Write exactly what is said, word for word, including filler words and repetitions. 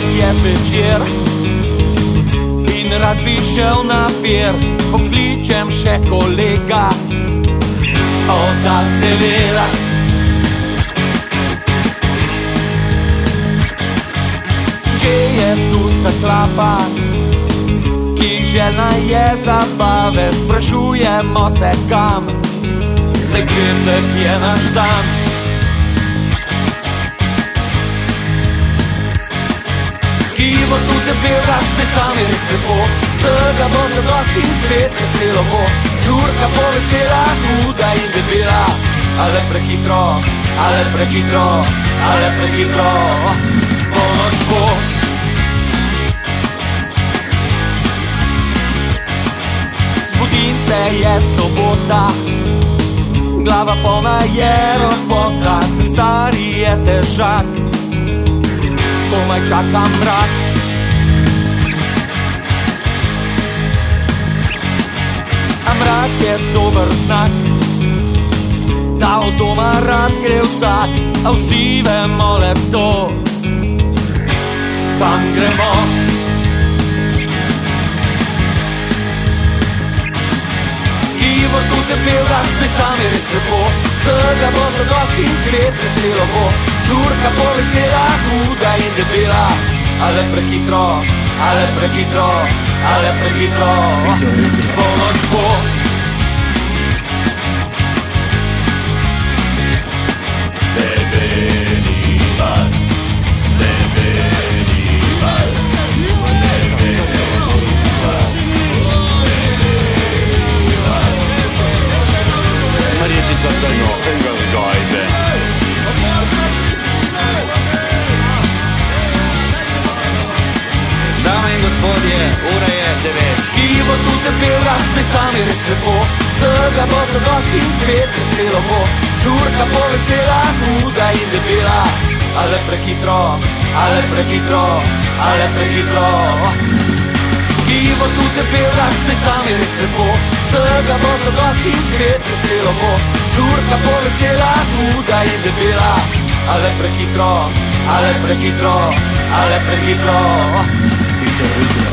petek je zvečer in rad bi šel na pier. Pokličem še kolega, o da seveda. Že je tu saklapa, ki željna je zabave. Sprašujemo se kam, zdaj petek je naš dan. Kivo tu debel, raz se tam je res lepo. Vsega bo zadosti in spet veselo bo. Žurka bo vesela, huda in debela. Ale prehitro, ale prehitro, ale prehitro. Polnoč bo. Zbudim se, je sobota, glava polna je ropota. Stari je težak, komaj čakam mrak. A mrak je dober znak, da od doma rad gre vsak. A vsi vemo le to, kam gremo. Kivo tu debel, raz se tam je res lepo. Vsega bo zadosti in spet veselo bo. Žurka bo vesela, huda in debela. Ale prehitro, ale prehitro, ale prehitro. Polnoč bo. Debeli val, debeli val, debeli val, debeli val. Marjetica trno, enga zgajbe. Dame in gospodje, ura je devet. Kivo tu debel, raz se tam je res lepo. Vsega bo zadosti in spet veselo bo. Žurka bo vesela, huda in debela. Ale prehitro, ale prehitro, ale prehitro. Kivo tu debel, raz se tam je res lepo. Vsega bo zadosti in spet veselo bo. Žurka bo vesela, huda in debela. Ale prehitro, ale prehitro, ale prehitro. Hitro, hitro.